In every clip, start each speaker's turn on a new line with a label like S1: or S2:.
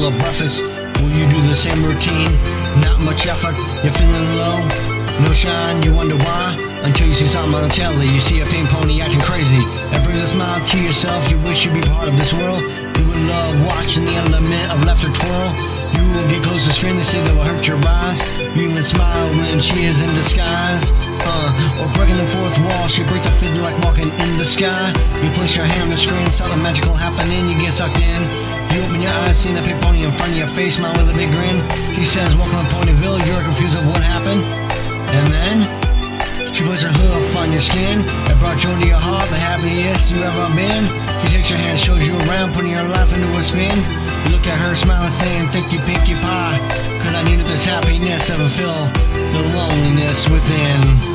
S1: full of breakfast. Will you do the same routine? Not much effort, you're feeling low. No shine, you wonder why. Until you see something on the telly, you see a pink pony acting crazy. That brings a smile to yourself, you wish you'd be part of this world. You would love watching the element of laughter twirl. You will get close to screen, they say that will hurt your eyes. You even smile when she is in disguise. Or breaking the fourth wall, she breaks the fifth like walking in the sky. You place your hand on the screen, something magical happening, you get sucked in. You open your eyes, see the pink pony in front of your face, smile with a big grin. She says, welcome to Ponyville, you're confused of what happened. And then she puts her hoof on your skin. It brought joy to your heart, the happiest you ever been. She takes your hand, shows you around, putting your life into a spin. You look at her, smile and saying, thank you, Pinkie Pie. Cause I needed this happiness to fulfill the loneliness within.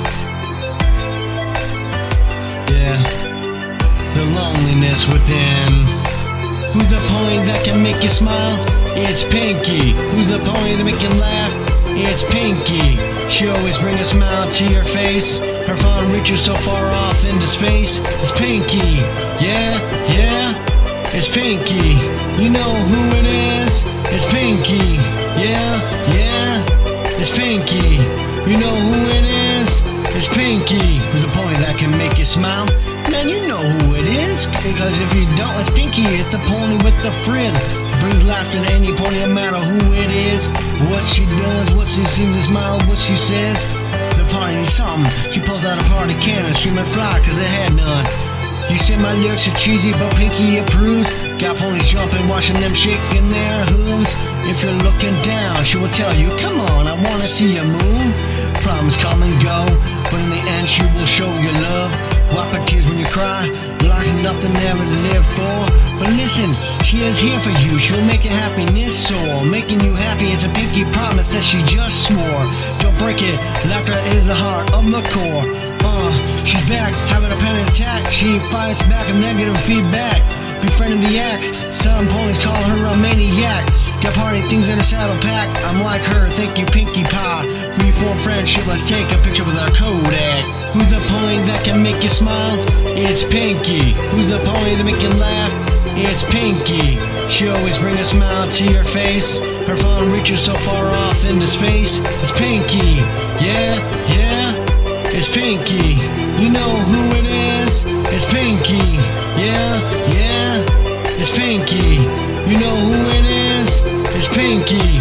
S1: Yeah, the loneliness within. Who's the pony that can make you smile? It's Pinkie. Who's the pony that make you laugh? It's Pinkie. She always brings a smile to your face. Her phone reaches so far off into space. It's Pinkie. Yeah, yeah, it's Pinkie. You know who it is? It's Pinkie. Yeah, yeah, it's Pinkie. You know who it is? It's Pinkie. Who's a pony that can make you smile? Man, you know who it is. Because if you don't, it's Pinkie. It's the pony with the frizz. Brings laughter to any pony, no matter who it is. What she does, what she seems to smile, what she says. The party needs something. She pulls out a party cannon, streaming fly cause it had none. You say my lyrics are cheesy, but Pinkie approves. Got ponies jumping, watching them shaking their hooves. If you're looking down, she will tell you, come on, I wanna see you move. Problems come and go, but in the end she will show you love. Wipe her tears when you cry, like nothing ever to live for. But listen, she is here for you, she'll make your happiness soar. Making you happy is a Pinkie promise that she just swore. Don't break it, laughter is the heart of the core. She's back, having a panic attack. She fights back with negative feedback. Befriending the ex, some ponies call her a maniac. Got party things in her saddle pack. I'm like her, thank you Pinkie Pie. We form friendship, let's take a picture with our Kodak. Who's the pony that can make you smile? It's Pinkie. Who's the pony that make you laugh? It's Pinkie. She always brings a smile to your face. Her phone reaches so far off into space. It's Pinkie. Yeah, yeah, it's Pinkie. You know who it is? It's Pinkie. Yeah, yeah, it's Pinkie. You know who it is? It's Pinkie.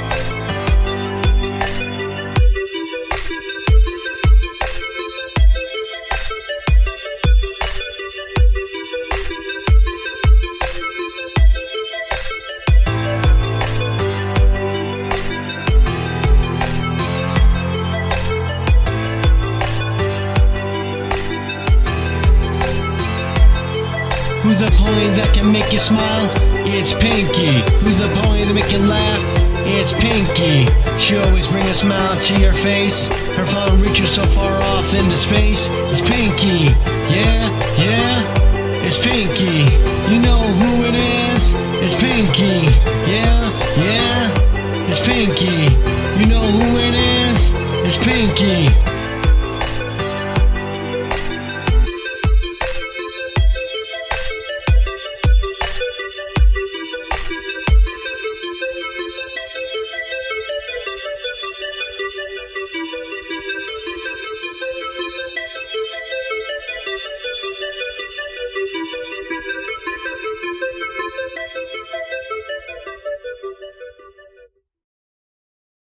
S1: Who's the pony that can make you smile? It's Pinkie. Who's the pony that make you laugh? It's Pinkie. She always brings a smile to your face. Her phone reaches so far off into space. It's Pinkie. Yeah, yeah, it's Pinkie. You know who it is? It's Pinkie. Yeah, yeah, it's Pinkie. You know who it is? It's Pinkie.